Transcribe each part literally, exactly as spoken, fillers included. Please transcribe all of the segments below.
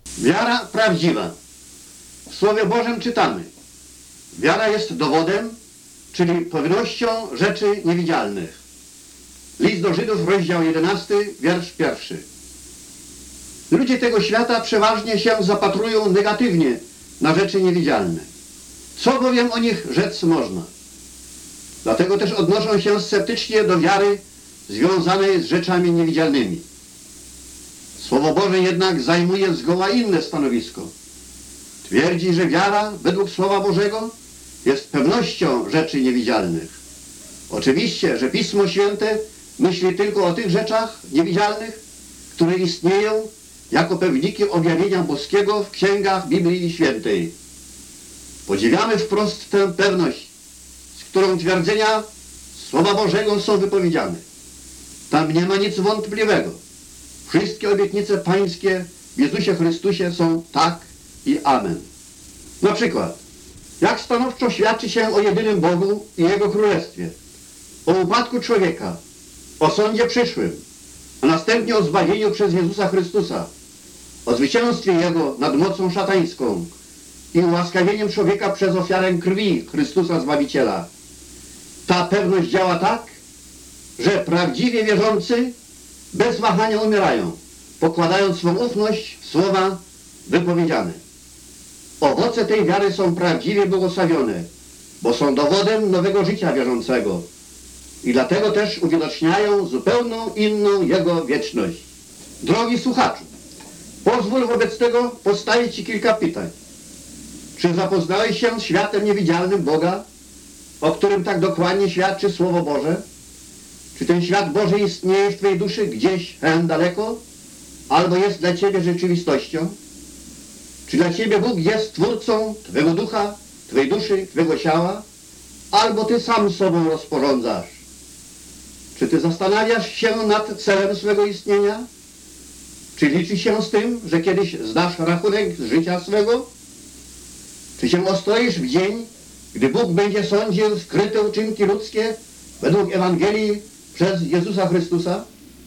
Wiara prawdziwa. W Słowie Bożym czytamy: wiara jest dowodem, czyli pewnością rzeczy niewidzialnych. List do Żydów, rozdział jedenasty, wiersz pierwszy. Ludzie tego świata przeważnie się zapatrują negatywnie na rzeczy niewidzialne. Co bowiem o nich rzec można? Dlatego też odnoszą się sceptycznie do wiary związanej z rzeczami niewidzialnymi. Słowo Boże jednak zajmuje zgoła inne stanowisko. Twierdzi, że wiara według Słowa Bożego jest pewnością rzeczy niewidzialnych. Oczywiście, że Pismo Święte myśli tylko o tych rzeczach niewidzialnych, które istnieją jako pewniki objawienia boskiego w księgach Biblii Świętej. Podziwiamy wprost tę pewność, z którą twierdzenia Słowa Bożego są wypowiedziane. Tam nie ma nic wątpliwego. Wszystkie obietnice pańskie w Jezusie Chrystusie są tak i amen. Na przykład, jak stanowczo świadczy się o jedynym Bogu i Jego Królestwie, o upadku człowieka, o sądzie przyszłym, a następnie o zbawieniu przez Jezusa Chrystusa, o zwycięstwie Jego nad mocą szatańską i ułaskawieniem człowieka przez ofiarę krwi Chrystusa Zbawiciela. Ta pewność działa tak, że prawdziwie wierzący bez wahania umierają, pokładając swą ufność w słowa wypowiedziane. Owoce tej wiary są prawdziwie błogosławione, bo są dowodem nowego życia wierzącego i dlatego też uwidoczniają zupełną inną Jego wieczność. Drogi słuchaczu, pozwól wobec tego postawić Ci kilka pytań. Czy zapoznałeś się z światem niewidzialnym Boga, o którym tak dokładnie świadczy Słowo Boże? Czy ten świat Boży istnieje w Twojej duszy gdzieś hen daleko, albo jest dla Ciebie rzeczywistością? Czy dla Ciebie Bóg jest Twórcą Twego ducha, Twojej duszy, Twego ciała, albo Ty sam sobą rozporządzasz? Czy Ty zastanawiasz się nad celem swego istnienia? Czy liczysz się z tym, że kiedyś zdasz rachunek z życia swego? Czy się ostroisz w dzień, gdy Bóg będzie sądził skryte uczynki ludzkie według Ewangelii przez Jezusa Chrystusa?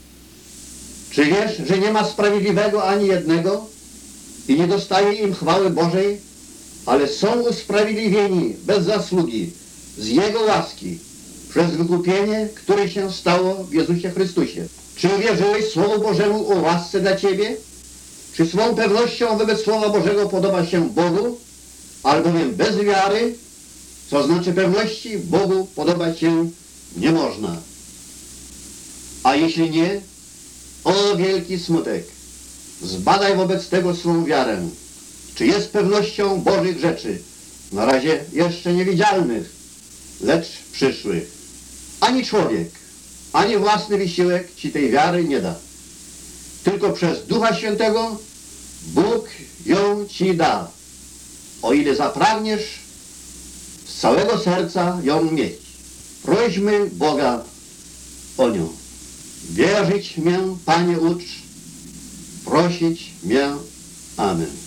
Czy wiesz, że nie ma sprawiedliwego ani jednego i nie dostaje im chwały Bożej, ale są usprawiedliwieni bez zasługi z Jego łaski przez wykupienie, które się stało w Jezusie Chrystusie? Czy uwierzyłeś Słowu Bożemu o łasce dla Ciebie? Czy swą pewnością wobec Słowa Bożego podoba się Bogu, albowiem bez wiary, co znaczy pewności, Bogu podobać się nie można? A jeśli nie, o wielki smutek! Zbadaj wobec tego swą wiarę, czy jest pewnością Bożych rzeczy, na razie jeszcze niewidzialnych, lecz przyszłych. Ani człowiek, ani własny wysiłek Ci tej wiary nie da. Tylko przez Ducha Świętego Bóg ją Ci da, o ile zapragniesz z całego serca ją mieć. Prośmy Boga o nią. Wierzyć mię, Panie, ucz, prosić mię. Amen.